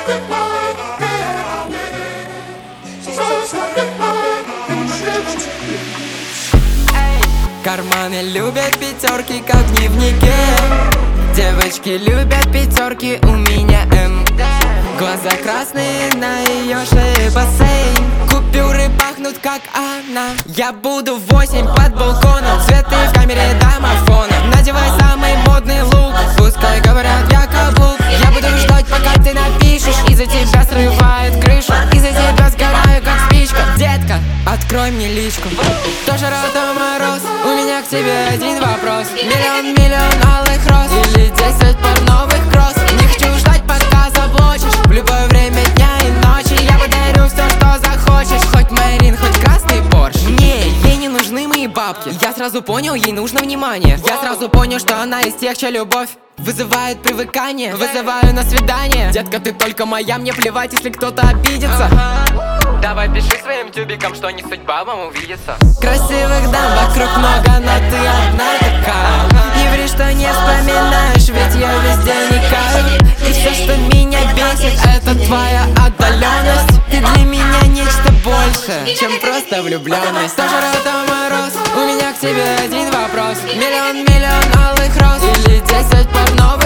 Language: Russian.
Карманы любят пятерки, как в дневнике. Девочки любят пятерки, у меня М. Глаза красные, на ее шее бассейн. Купюры пахнут, как она. Я буду в 8 под балконом. Цветы в камере домофона. Надевай самый модный лук. Пускай говорят, я каблук. Я буду ждать, пока ты напишешь. Из-за тебя срывает крышу. Из-за тебя сгораю, как спичка. Детка, открой мне личку. Тоже Рота Мороз. У меня к тебе один вопрос. Миллион алых роз. Или 10 пар новых кросс. Не хочу ждать, пока заблочишь. В любое время дня и ночи я подарю все, что захочешь. Хоть Марин, хоть красный Порш. Не, ей не нужны мои бабки. Я сразу понял, ей нужно внимание. Я сразу понял, что она из тех, чья любовь вызывает привыкание. Вызываю на свидание. Детка, ты только моя, мне плевать, если кто-то обидится. Давай пиши своим тюбикам, что не судьба вам увидеться. Красивых дам вокруг много, но ты одна такая. Не ври, что не вспоминаешь, ведь я везде никаю. И все, что меня бесит, это твоя отдаленность. Ты для меня нечто больше, чем просто влюбленность. Тоже Рота Мороз. У меня к тебе один вопрос. Миллион алых роз. Или 10 пар новых